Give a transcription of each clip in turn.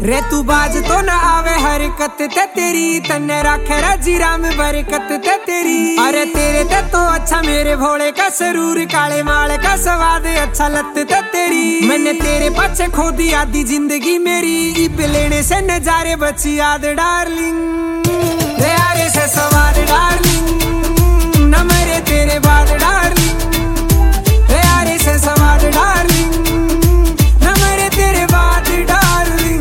रे तू बाज तो न आवे हरकत ते तेरी, तन्ने राखे राजीरा में बरकत ते तेरी। अरे तेरे ते तो अच्छा मेरे भोले का सरूर, काले माल का स्वाद अच्छा लत ते तेरी। मैंने तेरे पाछे खो दी आधी जिंदगी मेरी, इब लेने से नजारे बची याद डार्लिंग। रे यारे से स्वाद डार्लिंग, न मेरे तेरे बाद डार्लिंग। रे यारे से स्वाद डार्लिंग, न मेरे तेरे बाद डार्लिंग।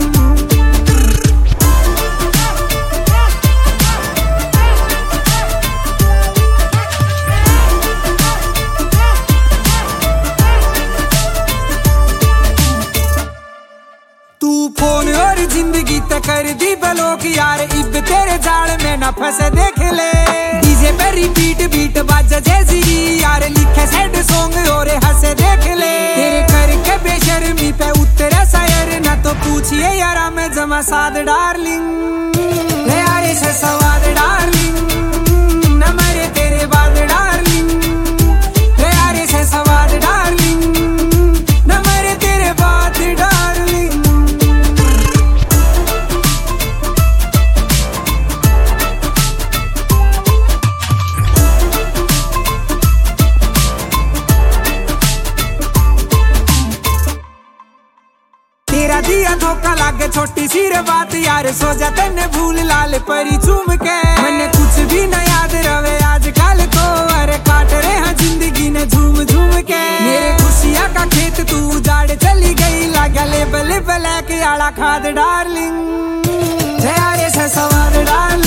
तू फोन और जिंदगी तक कर दी ब्लॉक यार, इब तेरे जाल में न फंसे देख ले। डीजे पे रिपीट बीट बाजा जैसी यार, लिखे सैड सॉन्ग और हंसे देख ले। तेरे करके बेशर्मी पे उतरे शायर, न तो पूछिए यारा मैं जमा साद डार्लिंग। ले यारे से सवाद डार्लिंग, न मेरे तेरे बाद डार्लिंग। ले यारे से सवाद डार्लिंग, न मेरे तेरे बाद डार्लिंग। तेरा दिया धोखा लागे छोटी सी रे बात यार, सो जा तेने भूल लाल परी चूम के। मैंने कुछ भी न याद रवे आजकल तो, अरे काट रहे हैं जिंदगी ने झूम झूम के। मेरे खुशियां का खेत तू उजाड़ चली गई, लगा लेबल ब्लैक आला खाद डार्लिंग। यारे से सवार डार्लिंग।